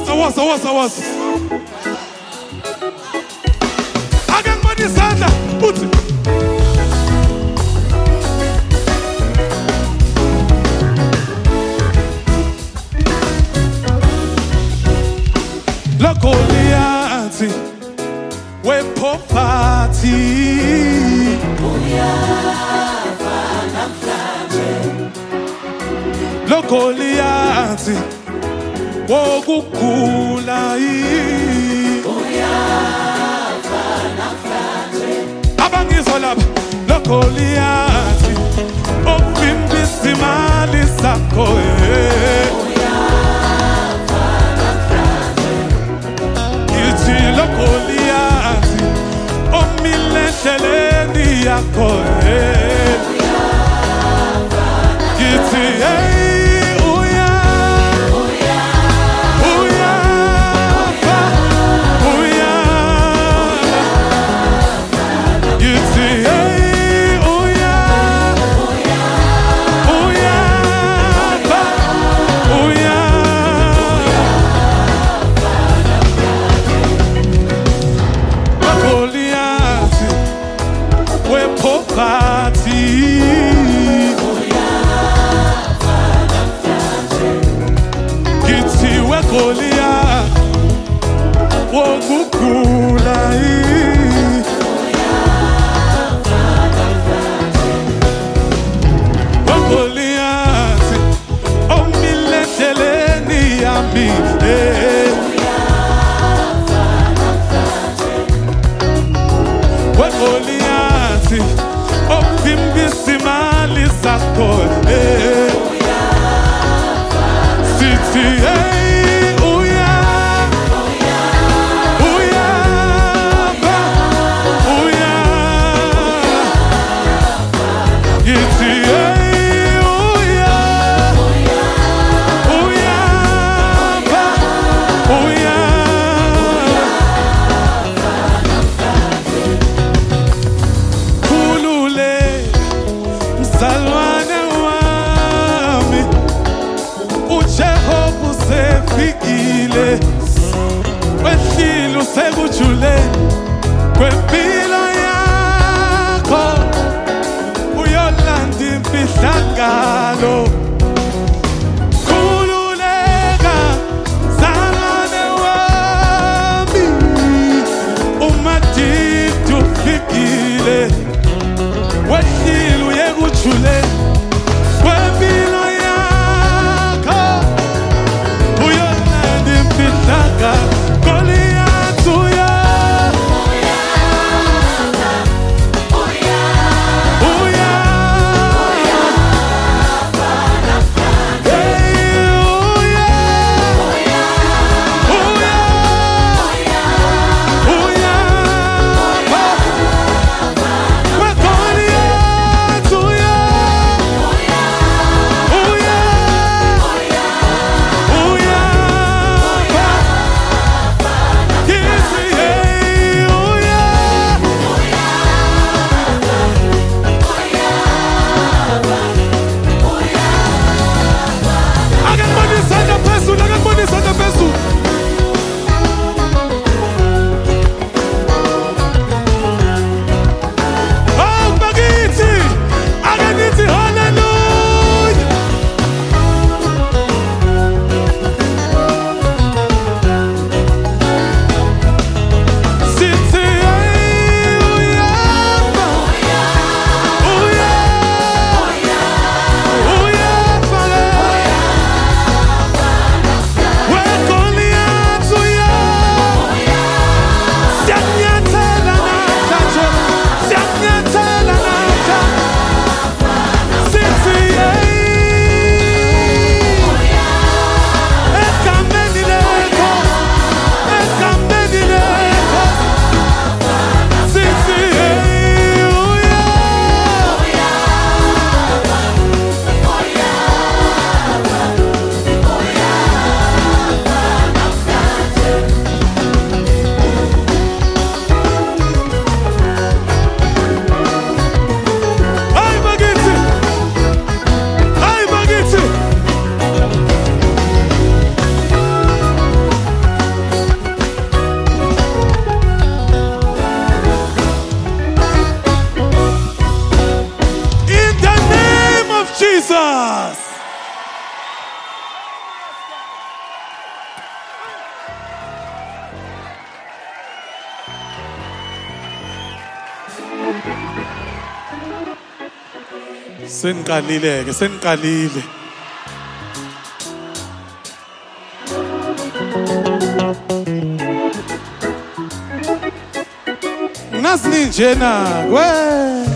What's? Again, money Santa, put it. Lokoliati, we poverty. Lokoliati, wokukula. Abangizola, lokoliati, ofimbisi mali sako. Lokoliati, omile sheleni yako. Giti uya, uya, uya, uya. Giti uya, uya, uya, uya. Lokoliati, we poverty. Giti we kolia, wo gukula. Lokoliati, omile teleni yami. Lokoliati, ofimbisi mali sako. City, uya, uya, uya. Giti uya, uya, uya. Kulule, msalwane wami, uJehova usefikile, wehlile usekujule, kwempilo yakho, uyolanda imfihlakalo. Khululeka, mzalwane wami, umadidi ufikile, wehlile uyekujule, kwempilo yakho, uyolanda imfihlakalo. Goliath uya, uya, uya, Jesus. Seniqalile ke seniqalile. Nasi njena we